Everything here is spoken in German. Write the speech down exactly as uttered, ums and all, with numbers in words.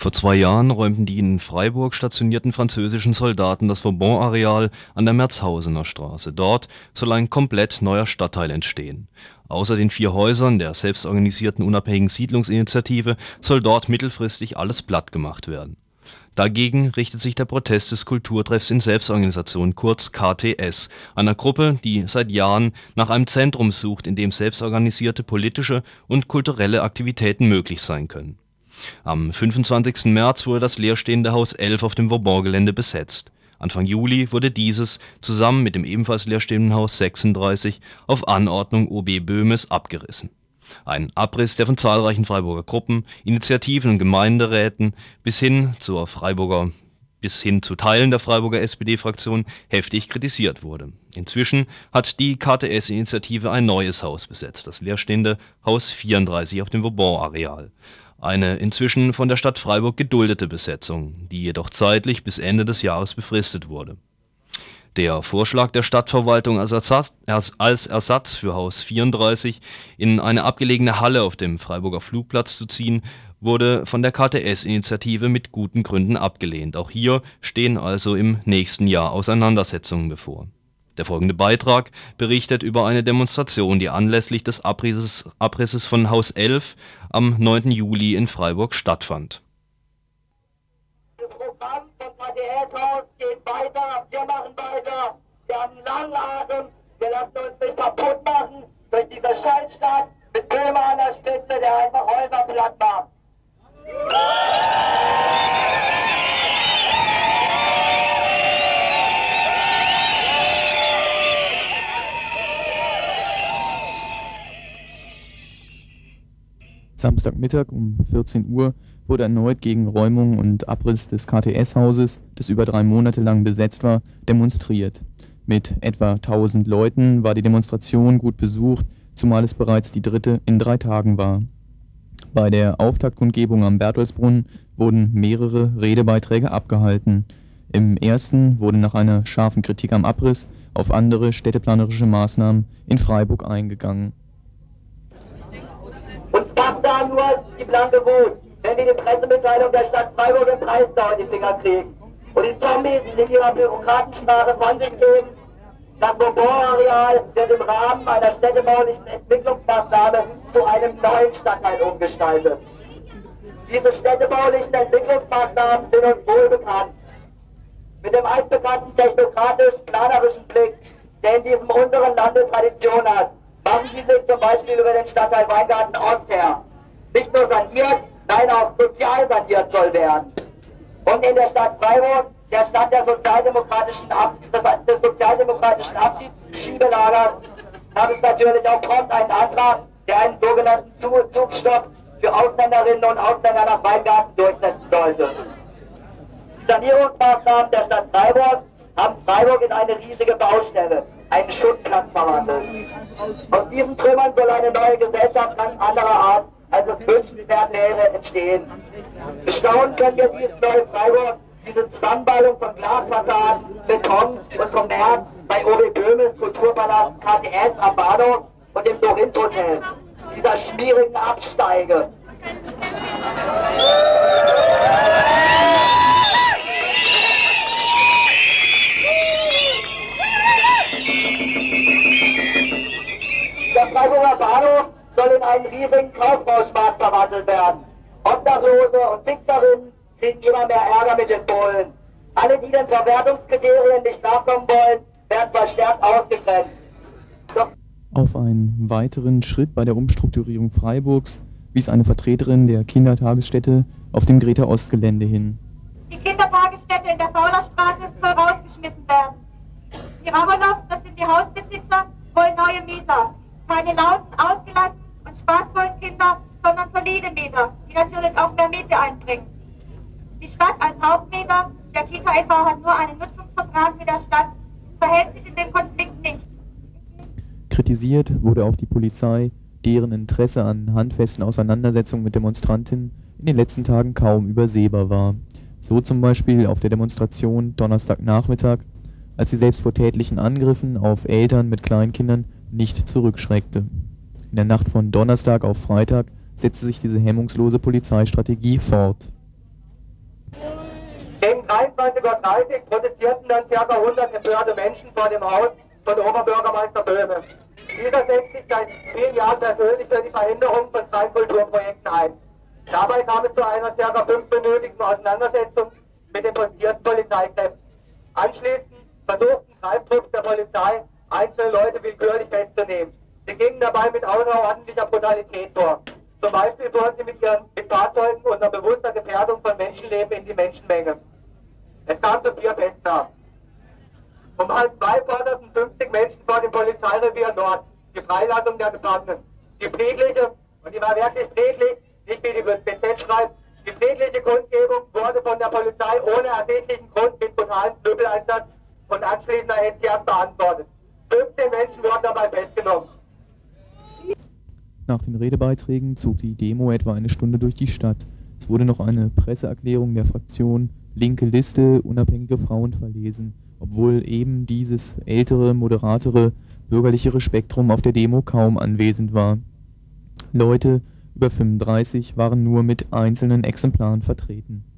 Vor zwei Jahren räumten die in Freiburg stationierten französischen Soldaten das Vauban-Areal an der Merzhausener Straße. Dort soll ein komplett neuer Stadtteil entstehen. Außer den vier Häusern der selbstorganisierten unabhängigen Siedlungsinitiative soll dort mittelfristig alles platt gemacht werden. Dagegen richtet sich der Protest des Kulturtreffs in Selbstorganisation, kurz K T S, einer Gruppe, die seit Jahren nach einem Zentrum sucht, in dem selbstorganisierte politische und kulturelle Aktivitäten möglich sein können. Am fünfundzwanzigsten März wurde das leerstehende Haus elf auf dem Vauban-Gelände besetzt. Anfang Juli wurde dieses, zusammen mit dem ebenfalls leerstehenden Haus sechsunddreißig, auf Anordnung O B Böhmes abgerissen. Ein Abriss, der von zahlreichen Freiburger Gruppen, Initiativen und Gemeinderäten bis hin zur Freiburger bis hin zu Teilen der Freiburger S P D-Fraktion heftig kritisiert wurde. Inzwischen hat die K T S-Initiative ein neues Haus besetzt, das leerstehende Haus vierunddreißig auf dem Vauban-Areal. Eine inzwischen von der Stadt Freiburg geduldete Besetzung, die jedoch zeitlich bis Ende des Jahres befristet wurde. Der Vorschlag der Stadtverwaltung als Ersatz, als Ersatz für Haus vierunddreißig in eine abgelegene Halle auf dem Freiburger Flugplatz zu ziehen, wurde von der K T S-Initiative mit guten Gründen abgelehnt. Auch hier stehen also im nächsten Jahr Auseinandersetzungen bevor. Der folgende Beitrag berichtet über eine Demonstration, die anlässlich des Abrisses, Abrisses von Haus elf am neunten Juli in Freiburg stattfand. Das Programm vom K T S-Haus geht weiter, wir machen weiter, wir haben einen langen Atem, wir lassen uns nicht kaputt machen durch diese Scheißstadt mit Böhme an der Spitze, der einfach Häuser platt macht. Samstagmittag um vierzehn Uhr wurde erneut gegen Räumung und Abriss des K T S-Hauses, das über drei Monate lang besetzt war, demonstriert. Mit etwa tausend Leuten war die Demonstration gut besucht, zumal es bereits die dritte in drei Tagen war. Bei der Auftaktkundgebung am Bertholdsbrunnen wurden mehrere Redebeiträge abgehalten. Im ersten wurde nach einer scharfen Kritik am Abriss auf andere städteplanerische Maßnahmen in Freiburg eingegangen. Uns macht da nur die blanke Wut, wenn wir die Pressemitteilung der Stadt Freiburg im Preisdau in die Finger kriegen und die Zombies in ihrer Bürokratensprache von sich geben. Das Vauban-Areal wird im Rahmen einer städtebaulichen Entwicklungsmaßnahme zu einem neuen Stadtteil umgestaltet. Diese städtebaulichen Entwicklungsmaßnahmen sind uns wohl bekannt. Mit dem altbekannten technokratisch-planerischen Blick, der in diesem unteren Lande Tradition hat, machen Sie sich zum Beispiel über den Stadtteil Weingarten Ost her. Nicht nur saniert, nein, auch sozial saniert soll werden. Und in der Stadt Freiburg, der Stadt der sozialdemokratischen Ab des, des sozialdemokratischen Abschiebelagers, gab es natürlich auch prompt einen Antrag, der einen sogenannten Zugstopp für Ausländerinnen und Ausländer nach Weingarten durchsetzen sollte. Die Sanierungsmaßnahmen der Stadt Freiburg haben Freiburg in eine riesige Baustelle, einen Schuttplatz verwandelt. Aus diesen Trümmern soll eine neue Gesellschaft ganz anderer Art, als es wünschenswert wäre, entstehen. Bestaunen können wir dieses neue Freiburg, diese Zusammenballung von Glasfassaden, Beton und Kommerz bei O B Böhmes Kulturpalast, K T S am Bahnhof und dem Dorint Hotel, dieser schmierigen Absteige. Der Freiburger Bahnhof soll in einen riesigen Kaufhausmarkt verwandelt werden. Obdachlose und Fickerinnen kriegen immer mehr Ärger mit den Bullen. Alle, die den Verwertungskriterien nicht nachkommen wollen, werden verstärkt ausgegrenzt. Doch Auf einen weiteren Schritt bei der Umstrukturierung Freiburgs wies eine Vertreterin der Kindertagesstätte auf dem Greta-Ost-Gelände hin. Die Kindertagesstätte in der Faulerstraße soll rausgeschmissen werden. Die Rabelows, das sind die Hausbesitzer, wollen neue Mieter. Keine lauten, ausgelassenen und spaßvollen Kinder, sondern solide Mieter, die natürlich auch mehr Miete einbringen. Die Stadt als Hauptmieter, der Kita e V hat nur einen Nutzungsvertrag mit der Stadt, verhält sich in dem Konflikt nicht. Kritisiert wurde auch die Polizei, deren Interesse an handfesten Auseinandersetzungen mit Demonstrantinnen in den letzten Tagen kaum übersehbar war. So zum Beispiel auf der Demonstration Donnerstagnachmittag, als sie selbst vor tätlichen Angriffen auf Eltern mit Kleinkindern nicht zurückschreckte. In der Nacht von Donnerstag auf Freitag setzte sich diese hemmungslose Polizeistrategie fort. Gegen dreiundzwanzig Uhr dreißig protestierten dann ca. hundert empörte Menschen vor dem Haus von Oberbürgermeister Böhme. Dieser setzt sich seit vielen Jahren persönlich für die Verhinderung von freien Kulturprojekten ein. Dabei kam es zu einer ca. fünfminütigen Auseinandersetzung mit den Polizeiskräften. Anschließend versuchten Greiftrupps der Polizei, einzelne Leute willkürlich festzunehmen. Sie gingen dabei mit außerordentlicher Brutalität vor. Zum Beispiel fuhren sie mit ihren mit Fahrzeugen unter bewusster Gefährdung von Menschenleben in die Menschenmenge. Es kam zu vier Festnahmen. Um halb zwei forderten fünfzig Menschen vor dem Polizeirevier Nord die Freilassung der Gefangenen. Die friedliche, und die war wirklich friedlich, nicht wie die B Z schreibt, die friedliche Kundgebung wurde von der Polizei ohne ersichtlichen Grund mit brutalen Knüppeleinsatz und anschließender Hetzjagd beantwortet. fünfzehn Menschen wurden dabei festgenommen. Nach den Redebeiträgen zog die Demo etwa eine Stunde durch die Stadt. Es wurde noch eine Presseerklärung der Fraktion Linke Liste Unabhängige Frauen verlesen, obwohl eben dieses ältere, moderatere, bürgerlichere Spektrum auf der Demo kaum anwesend war. Leute über fünfunddreißig waren nur mit einzelnen Exemplaren vertreten.